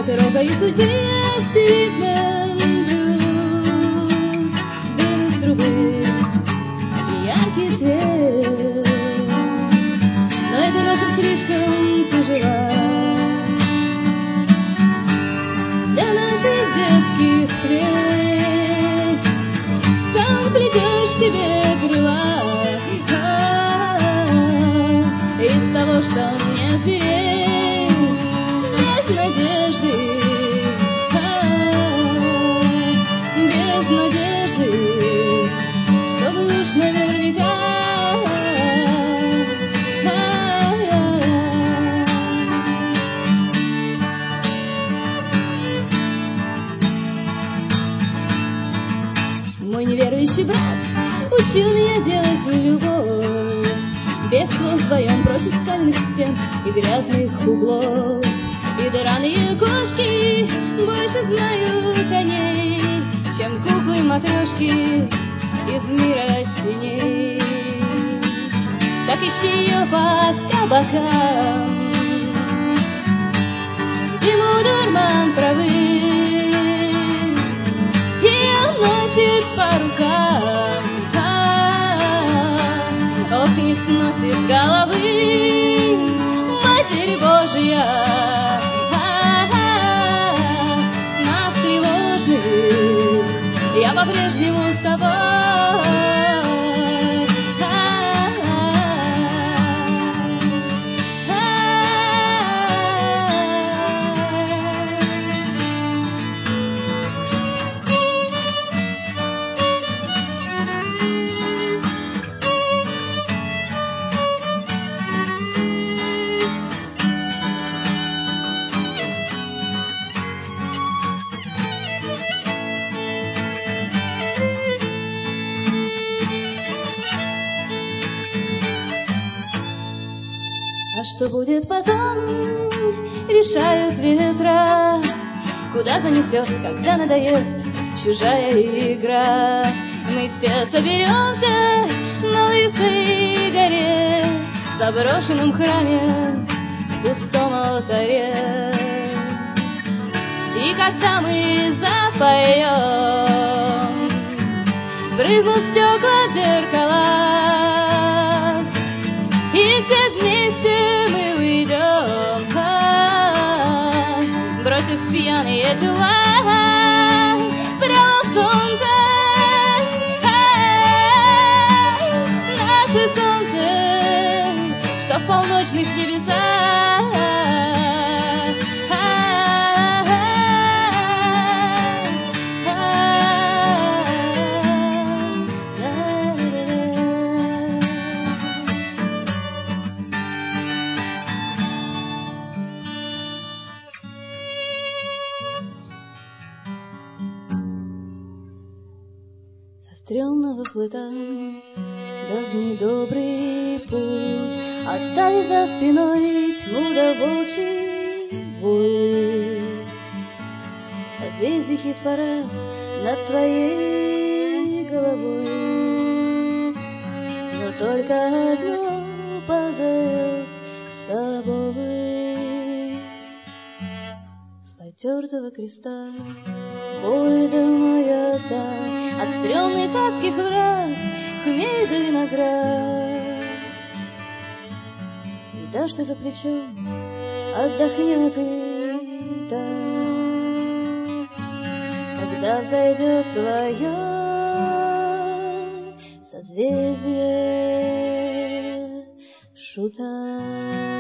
рокой судьбы осыпан блюз. Дым из трубы и яркий свет, но эта ночь слишком тяжела для наших детских плеч. Сам плетешь себе крыла из того, что не сберечь, без надежды, без надежды, чтобы уж наверняка. Мой неверующий брат учил меня делать любовь без слов, вдвоем прочь из каменных стен и грязных углов. И драные кошки больше знают о ней, чем куклы-матрешки из мира теней. Так ищи ее по кабакам, ему дурман травы, ее носит по рукам, ох, не сносит головы Матерь Божия. Нас тревожных я по-прежнему с тобой. А что будет потом, решают ветра, куда занесет, когда надоест чужая игра. Мы все соберемся на лысой горе, в заброшенном храме, в пустом алтаре. И когда мы запоем, брызнут стекла зеркала, и все вместе мы уйдем, бросив пьяные тела прямо в солнце. Наше солнце, что в полночных небесах. Стрёмного плыта давний добрый путь, оставив за спиной тьму да волчий вой. Созвездий хит-парад над твоей головой, но только одно позовет с собой. С потертого креста бой домой отдай, от стрёмных адских врат хмель да виноград. И дашь ты за плечом, отдохнет и так, когда взойдет твое созвездие шута.